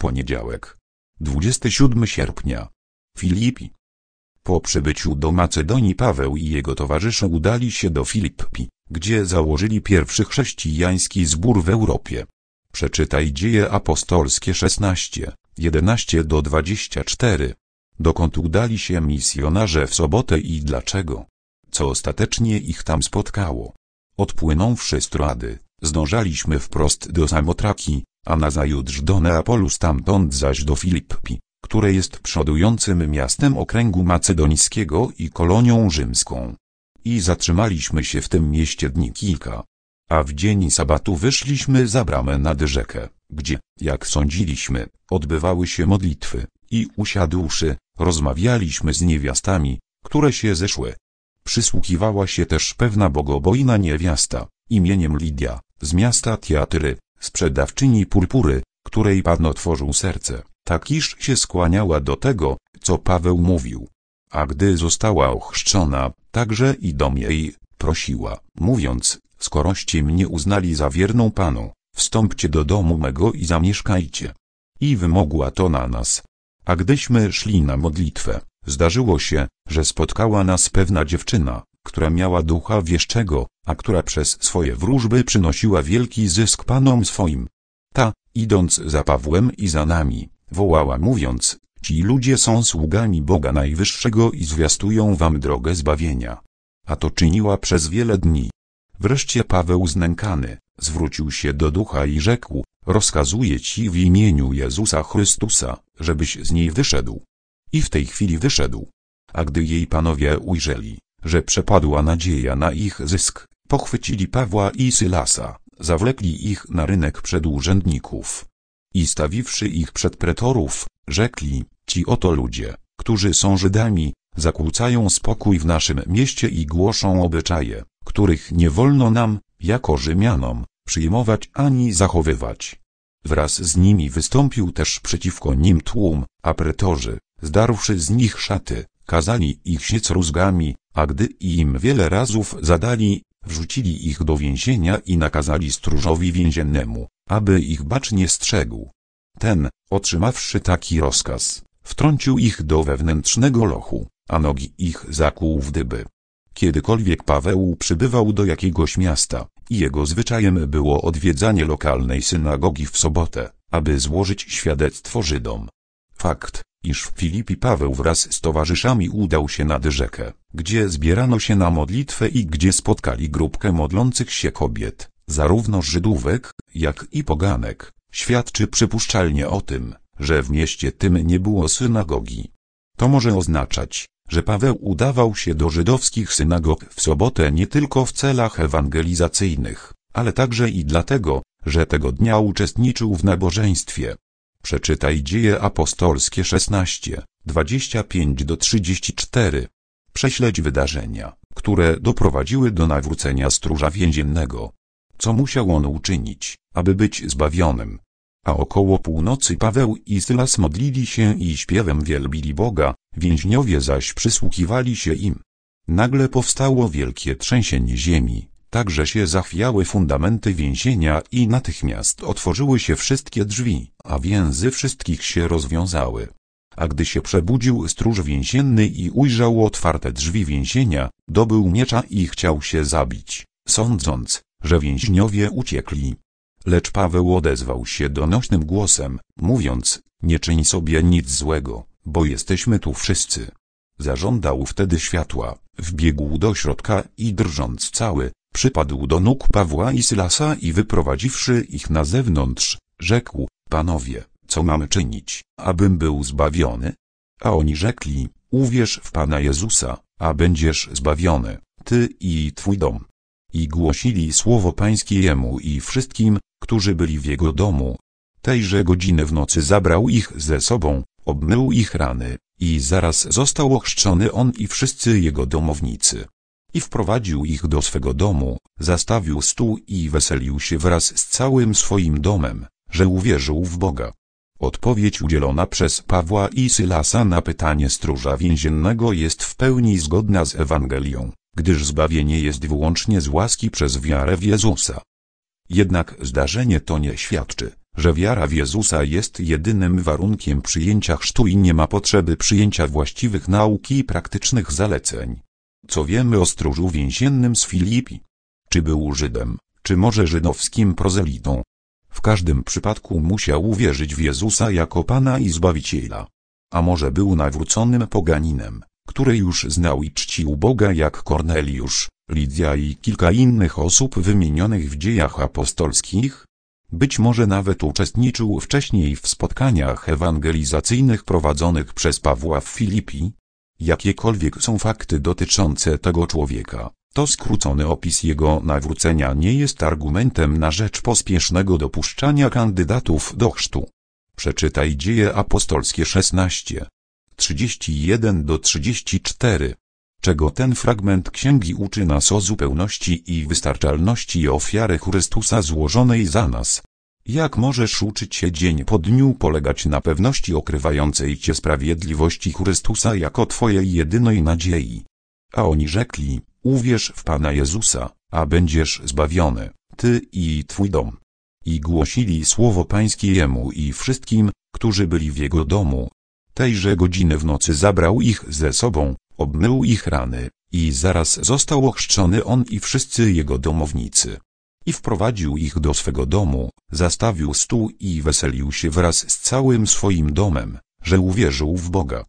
Poniedziałek. 27 sierpnia. Filipi. Po przybyciu do Macedonii Paweł i jego towarzysze udali się do Filipi, gdzie założyli pierwszy chrześcijański zbór w Europie. Przeczytaj Dzieje apostolskie 16, 11-24. Dokąd udali się misjonarze w sobotę i dlaczego? Co ostatecznie ich tam spotkało? Odpłynąwszy z Troady, zdążaliśmy wprost do Samotraki, a nazajutrz do Neapolu, stamtąd zaś do Filipi, które jest przodującym miastem okręgu macedońskiego i kolonią rzymską. I zatrzymaliśmy się w tym mieście dni kilka. A w dzień sabatu wyszliśmy za bramę nad rzekę, gdzie, jak sądziliśmy, odbywały się modlitwy, i usiadłszy, rozmawialiśmy z niewiastami, które się zeszły. Przysłuchiwała się też pewna bogobojna niewiasta, imieniem Lidia, z miasta Tiatyry, sprzedawczyni purpury, której Pan otworzył serce, tak iż się skłaniała do tego, co Paweł mówił. A gdy została ochrzczona, także i dom jej prosiła, mówiąc: skoroście mnie uznali za wierną Panu, wstąpcie do domu mego i zamieszkajcie. I wymogła to na nas. A gdyśmy szli na modlitwę, zdarzyło się, że spotkała nas pewna dziewczyna, która miała ducha wieszczego, a która przez swoje wróżby przynosiła wielki zysk panom swoim. Ta, idąc za Pawłem i za nami, wołała mówiąc: ci ludzie są sługami Boga Najwyższego i zwiastują wam drogę zbawienia. A to czyniła przez wiele dni. Wreszcie Paweł znękany, zwrócił się do ducha i rzekł: rozkazuję ci w imieniu Jezusa Chrystusa, żebyś z niej wyszedł. I w tej chwili wyszedł. A gdy jej panowie ujrzeli, że przepadła nadzieja na ich zysk, pochwycili Pawła i Sylasa, zawlekli ich na rynek przed urzędników. I stawiwszy ich przed pretorów, rzekli: ci oto ludzie, którzy są Żydami, zakłócają spokój w naszym mieście i głoszą obyczaje, których nie wolno nam, jako Rzymianom, przyjmować ani zachowywać. Wraz z nimi wystąpił też przeciwko nim tłum, a pretorzy, zdarłszy z nich szaty, kazali ich siec rózgami, a gdy im wiele razów zadali, wrzucili ich do więzienia i nakazali stróżowi więziennemu, aby ich bacznie strzegł. Ten, otrzymawszy taki rozkaz, wtrącił ich do wewnętrznego lochu, a nogi ich zakłuł w dyby. Kiedykolwiek Paweł przybywał do jakiegoś miasta, i jego zwyczajem było odwiedzanie lokalnej synagogi w sobotę, aby złożyć świadectwo Żydom. Fakt, iż w Filipi Paweł wraz z towarzyszami udał się nad rzekę, gdzie zbierano się na modlitwę i gdzie spotkali grupkę modlących się kobiet, zarówno Żydówek, jak i poganek, świadczy przypuszczalnie o tym, że w mieście tym nie było synagogi. To może oznaczać, że Paweł udawał się do żydowskich synagog w sobotę nie tylko w celach ewangelizacyjnych, ale także i dlatego, że tego dnia uczestniczył w nabożeństwie. Przeczytaj Dzieje apostolskie 16, 25-34. Prześledź wydarzenia, które doprowadziły do nawrócenia stróża więziennego. Co musiał on uczynić, aby być zbawionym? A około północy Paweł i Sylas modlili się i śpiewem wielbili Boga, więźniowie zaś przysłuchiwali się im. Nagle powstało wielkie trzęsienie ziemi, tak że się zachwiały fundamenty więzienia i natychmiast otworzyły się wszystkie drzwi, a więzy wszystkich się rozwiązały. A gdy się przebudził stróż więzienny i ujrzał otwarte drzwi więzienia, dobył miecza i chciał się zabić, sądząc, że więźniowie uciekli. Lecz Paweł odezwał się donośnym głosem, mówiąc: nie czyń sobie nic złego, bo jesteśmy tu wszyscy. Zażądał wtedy światła, wbiegł do środka i drżąc cały, przypadł do nóg Pawła i Sylasa i wyprowadziwszy ich na zewnątrz, rzekł: panowie, co mamy czynić, abym był zbawiony? A oni rzekli: uwierz w Pana Jezusa, a będziesz zbawiony, ty i twój dom. I głosili słowo Pańskie jemu i wszystkim, którzy byli w jego domu. Tejże godziny w nocy zabrał ich ze sobą, obmył ich rany, i zaraz został ochrzczony on i wszyscy jego domownicy. I wprowadził ich do swego domu, zastawił stół i weselił się wraz z całym swoim domem, że uwierzył w Boga. Odpowiedź udzielona przez Pawła i Sylasa na pytanie stróża więziennego jest w pełni zgodna z Ewangelią, gdyż zbawienie jest wyłącznie z łaski przez wiarę w Jezusa. Jednak zdarzenie to nie świadczy, że wiara w Jezusa jest jedynym warunkiem przyjęcia chrztu i nie ma potrzeby przyjęcia właściwych nauk i praktycznych zaleceń. Co wiemy o stróżu więziennym z Filipi? Czy był Żydem, czy może żydowskim prozelitą? W każdym przypadku musiał uwierzyć w Jezusa jako Pana i Zbawiciela. A może był nawróconym poganinem, który już znał i czcił Boga jak Korneliusz, Lidia i kilka innych osób wymienionych w Dziejach Apostolskich? Być może nawet uczestniczył wcześniej w spotkaniach ewangelizacyjnych prowadzonych przez Pawła w Filipi. Jakiekolwiek są fakty dotyczące tego człowieka, to skrócony opis jego nawrócenia nie jest argumentem na rzecz pospiesznego dopuszczania kandydatów do chrztu. Przeczytaj Dzieje Apostolskie 16, 31-34. Czego ten fragment księgi uczy nas o zupełności i wystarczalności ofiary Chrystusa złożonej za nas? Jak możesz uczyć się dzień po dniu polegać na pewności okrywającej cię sprawiedliwości Chrystusa jako twojej jedynej nadziei? A oni rzekli: uwierz w Pana Jezusa, a będziesz zbawiony, ty i twój dom. I głosili słowo Pańskie jemu i wszystkim, którzy byli w jego domu. Tejże godziny w nocy zabrał ich ze sobą, obmył ich rany, i zaraz został ochrzczony on i wszyscy jego domownicy. I wprowadził ich do swego domu, zastawił stół i weselił się wraz z całym swoim domem, że uwierzył w Boga.